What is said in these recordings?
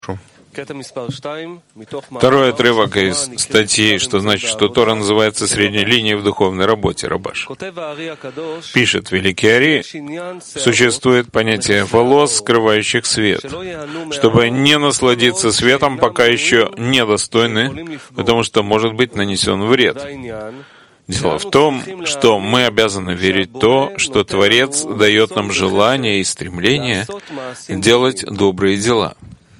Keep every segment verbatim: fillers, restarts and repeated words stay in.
Второй отрывок из статьи, что значит, что Тора называется средней линией в духовной работе, Рабаш. Пишет Великий Ари, существует понятие волос, скрывающих свет, чтобы не насладиться светом, пока еще недостойны, потому что может быть нанесен вред. Дело в том, что мы обязаны верить в то, что Творец дает нам желание и стремление делать добрые дела.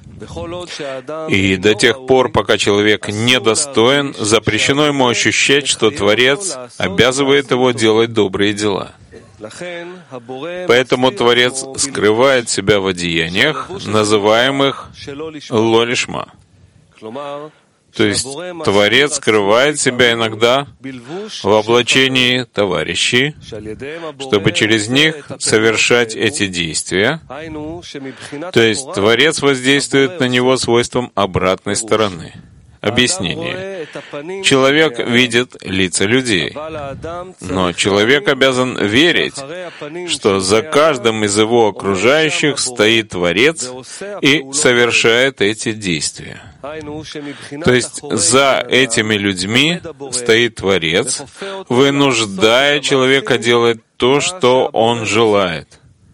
И до тех пор, пока человек недостоин, запрещено ему ощущать, что Творец обязывает его делать добрые дела. Поэтому Творец скрывает себя в одеяниях, называемых ло-лишма. То есть Творец скрывает себя иногда в облачении товарищей, чтобы через них совершать эти действия. То есть Творец воздействует на него свойством обратной стороны. Объяснение. Человек видит лица людей, но человек обязан верить, что за каждым из его окружающих стоит Творец и совершает эти действия. То есть за этими людьми стоит Творец, вынуждая человека делать то, что он желает.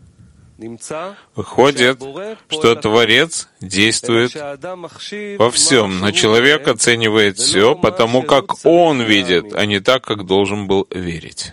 Выходит, что Творец действует во всем, но человек оценивает все потому, как он видит, а не так, как должен был верить.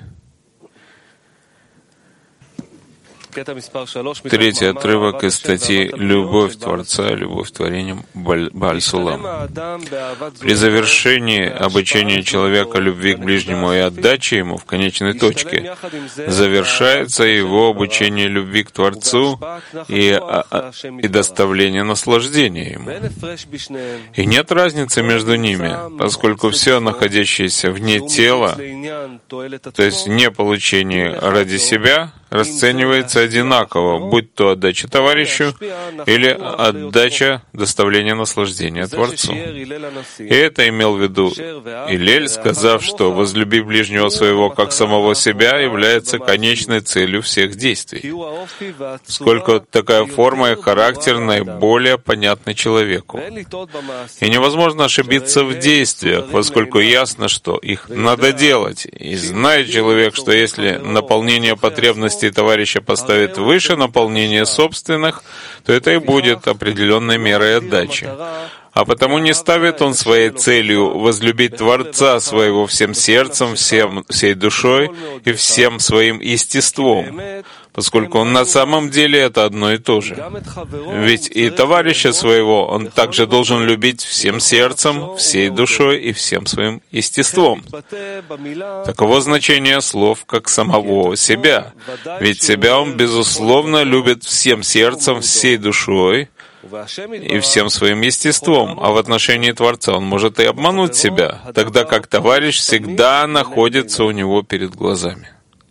Третий отрывок из статьи «Любовь Творца, любовь к творениям» Бааль Сулам. При завершении обучения человека любви к ближнему и отдаче ему в конечной точке завершается его обучение любви к Творцу и, и доставление наслаждения ему. И нет разницы между ними, поскольку все, находящееся вне тела, то есть не получение ради себя, расценивается одинаково, будь то отдача товарищу или отдача доставления наслаждения Творцу. И это имел в виду Илель, сказав, что «возлюби ближнего своего как самого себя» является конечной целью всех действий, поскольку такая форма и характер наиболее понятны человеку. И невозможно ошибиться в действиях, поскольку ясно, что их надо делать. И знает человек, что если наполнение потребностей товарища поставит выше наполнения собственных, то это и будет определенной мерой отдачи. А потому не ставит он своей целью возлюбить Творца своего всем сердцем, всем, всей душой и всем своим естеством, поскольку он на самом деле это одно и то же. Ведь и товарища своего он также должен любить всем сердцем, всей душой и всем своим естеством. Таково значение слов, как самого себя. Ведь себя он, безусловно, любит всем сердцем, всей душой и всем своим естеством, а в отношении Творца он может и обмануть себя, тогда как товарищ всегда находится у него перед глазами.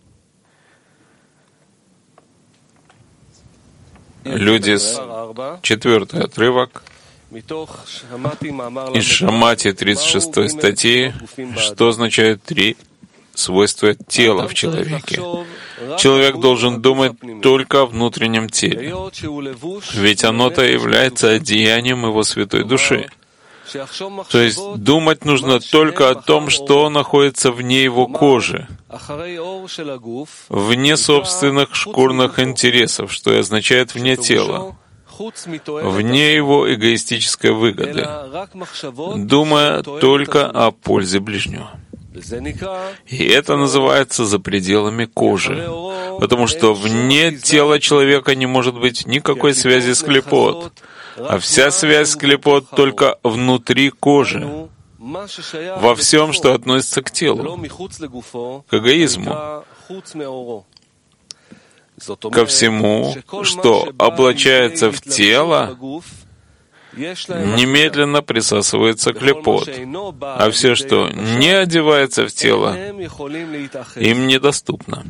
Люди, четвертый отрывок из Шамати тридцать шестой статьи, что означает три свойства тела в человеке. Человек должен думать только о внутреннем теле, ведь оно-то является одеянием его святой души. То есть думать нужно только о том, что находится вне его кожи, вне собственных шкурных интересов, что и означает вне тела, вне его эгоистической выгоды, думая только о пользе ближнего. И это называется за пределами кожи, потому что вне тела человека не может быть никакой связи с клепот, а вся связь с клепот только внутри кожи, во всем, что относится к телу, к эгоизму, ко всему, что облачается в тело, немедленно присасывается клепот, а все, что не одевается в тело, им недоступно.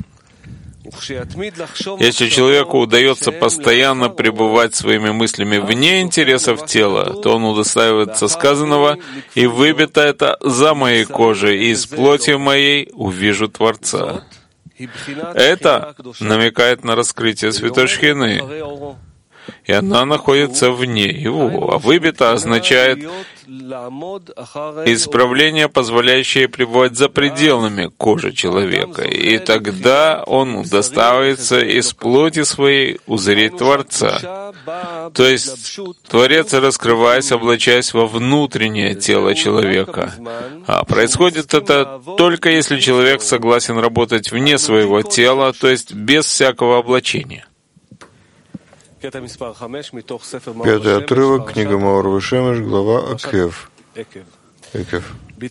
Если человеку удается постоянно пребывать своими мыслями вне интересов тела, то он удостаивается сказанного, и выбито это за моей кожей, и из плоти моей увижу Творца. Это намекает на раскрытие Святой Шхины. и она находится вне его. А выбита означает исправление, позволяющее пребывать за пределами кожи человека. И тогда он удостаивается из плоти своей узреть Творца. То есть Творец, раскрываясь, облачаясь во внутреннее тело человека. А происходит это только если человек согласен работать вне своего тела, то есть без всякого облачения. Пятый отрывок, книга Маор Вешемеш, глава Акев. Экев.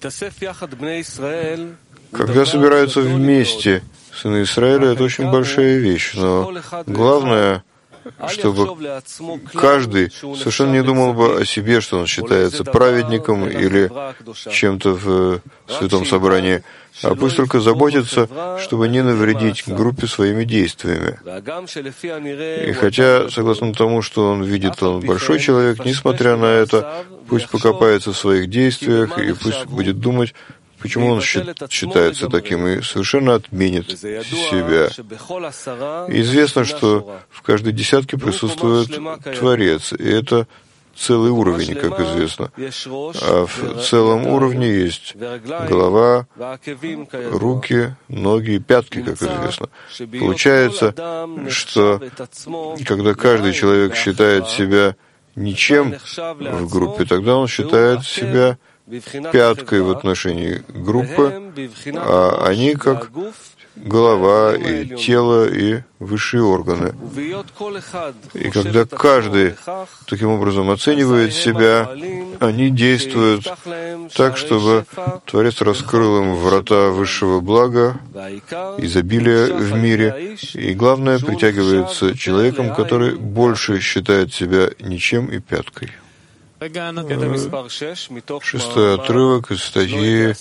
Когда собираются вместе сыны Израиля, это очень большая вещь, но главное, чтобы каждый совершенно не думал бы о себе, что он считается праведником или чем-то в святом собрании, а пусть только заботится, чтобы не навредить группе своими действиями. И хотя, согласно тому, что он видит, он большой человек, несмотря на это, пусть покопается в своих действиях и пусть будет думать, почему он считается таким, и совершенно отменит себя. Известно, что в каждой десятке присутствует Творец, и это целый уровень, как известно. А в целом уровне есть голова, руки, ноги и пятки, как известно. Получается, что когда каждый человек считает себя ничем в группе, тогда он считает себя пяткой в отношении группы, а они как голова и тело и высшие органы. И когда каждый таким образом оценивает себя, они действуют так, чтобы Творец раскрыл им врата высшего блага, изобилия в мире, и главное, притягивается человеком, который больше считает себя ничем и пяткой. Шестой отрывок из статьи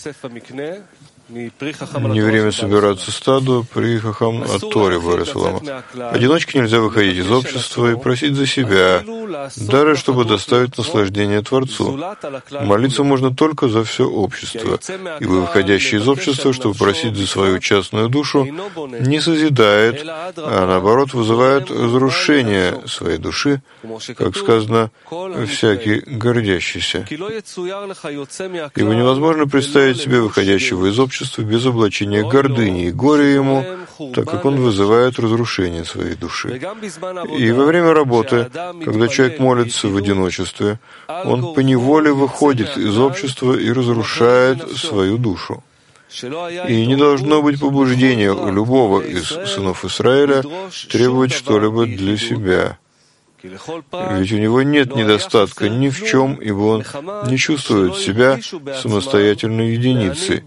«Не время собираться стаду» при Хахам Ат-Торе Барисалама. Одиночке нельзя выходить из общества и просить за себя, даже чтобы доставить наслаждение Творцу. Молиться можно только за все общество, ибо выходящий из общества, чтобы просить за свою частную душу, не созидает, а наоборот вызывает разрушение своей души, как сказано, всякий гордящийся. Ибо невозможно представить себе выходящего из общества без облачения гордыни и горя ему, так как он вызывает разрушение своей души. И во время работы, когда человек молится в одиночестве, он поневоле выходит из общества и разрушает свою душу. И не должно быть побуждения у любого из сынов Израиля требовать что-либо для себя. Ведь у него нет недостатка ни в чем, ибо он не чувствует себя самостоятельной единицей.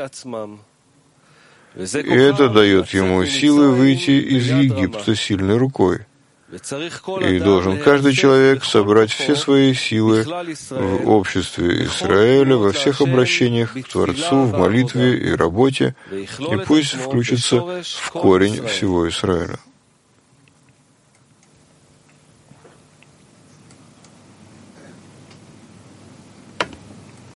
И это дает ему силы выйти из Египта сильной рукой. И должен каждый человек собрать все свои силы в обществе Израиля, во всех обращениях к Творцу, в молитве и работе, и пусть включится в корень всего Израиля.